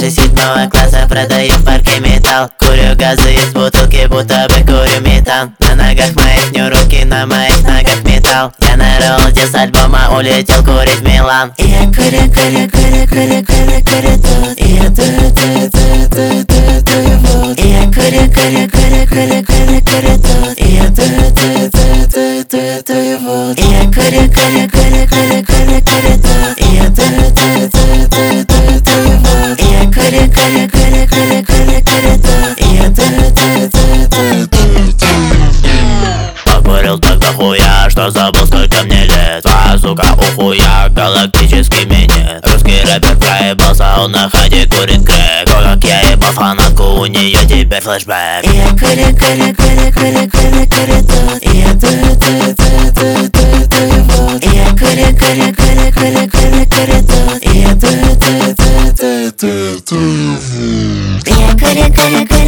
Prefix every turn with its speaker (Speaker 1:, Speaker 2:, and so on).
Speaker 1: Старший 7 класса, продаю в парке металл. Курю газы из бутылки, будто бы курю метан. На ногах моих не руки, на моих ногах металл. Я на ролде с альбома улетел курить в Милан.
Speaker 2: Я курю тут. Я дую вот. Я курю тут. Я дую вот. Я курю тут. Я дую вот. Я курю тут. Я
Speaker 1: Покурил так дохуя, что забыл, сколько мне лет. А сука, ухуя, галактический минет. Русский рэпер проебался, он на ходе курит крэк. То, как я ебал фанатку, у нее теперь флешбэк.
Speaker 2: Я курю тут. Я дую вот. Я курю тут. Я дую вот. Я курю